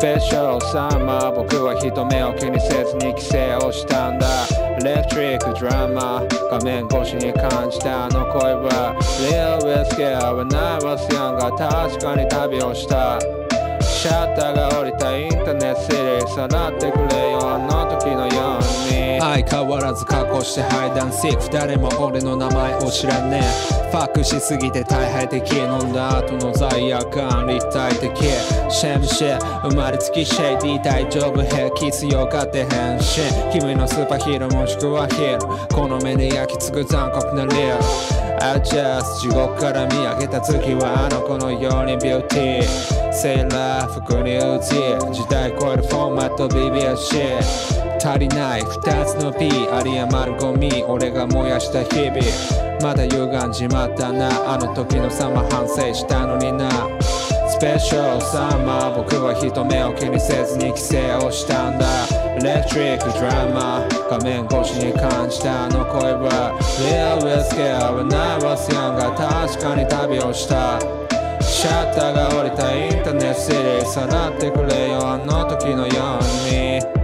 ペシャルサマー僕は人目を気にせずに帰省をしたんだエレクトリックドラマ画面越しに感じたあの声は Real with scare when I was young が確かに旅をしたシャッターが降りたインターネットシリーさらってくれよあの時のように相変わらず加工してハイダンシック誰も俺の名前を知らねえファックしすぎて大敗的飲んだ後の罪悪感立体的シェムシェ生まれつきシェイディ大丈夫平気強がって変身君のスーパーヒーローもしくはヒーローこの目で焼き付く残酷なリアルI just 地獄から見上げた月はあの子のようにビューティーセーラー服に映り時代超えるフォーマット BBS 足りない2つの P 有り余るゴミ俺が燃やした日々まだ歪んじまったなあの時の様反省したのになスペシャルサマー僕は人目を気にせずに帰省をしたんだエレクトリックドラマ画面越しに感じたあの声は Real with scare when I was young が確かに旅をしたシャッターが降りたインターネットシリーさらってくれよあの時のように